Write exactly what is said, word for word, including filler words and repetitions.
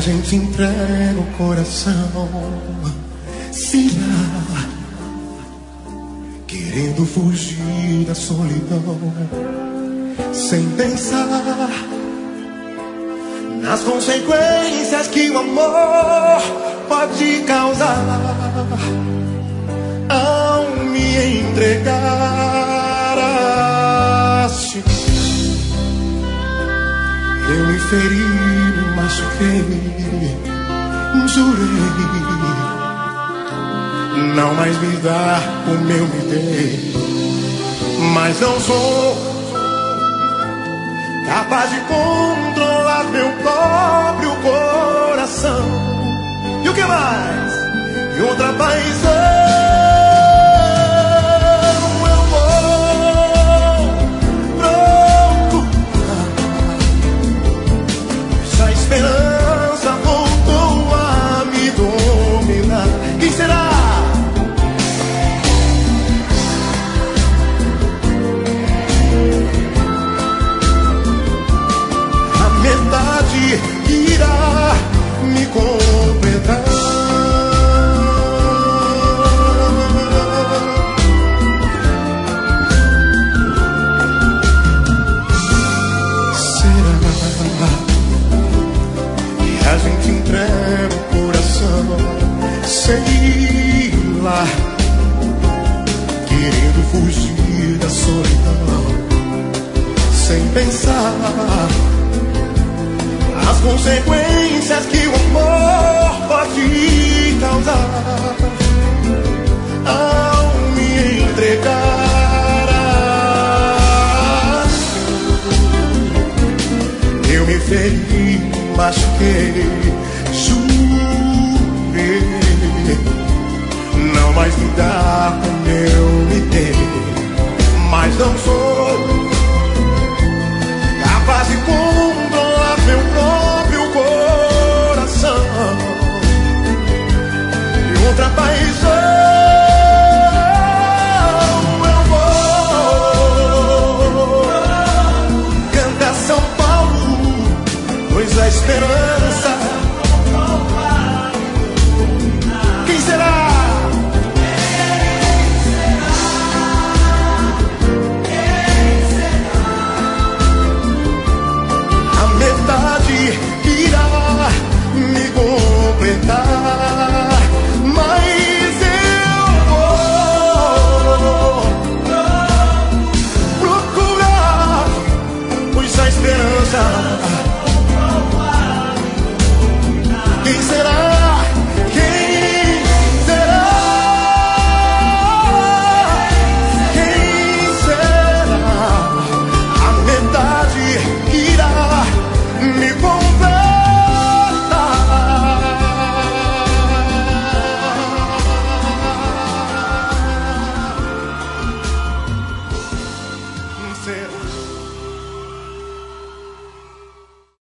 gente entrega o coração, será? Querendo fugir da solidão, sem pensar nas consequências que o amor pode causar. Ao me entregar a ti, eu me feri, me machuquei, jurei não mais me dar como eu me dei, mas não sou capaz de controlar meu próprio coração. E o que mais? E outra paixão. Esperança voltou a me dominar. Quem será? A metade irá me completar. A gente entrega o coração, sei lá, querendo fugir da solidão, sem pensar as consequências que o amor pode causar. Ao me entregar a ti, eu me feri, machuquei, jurei não mais me dar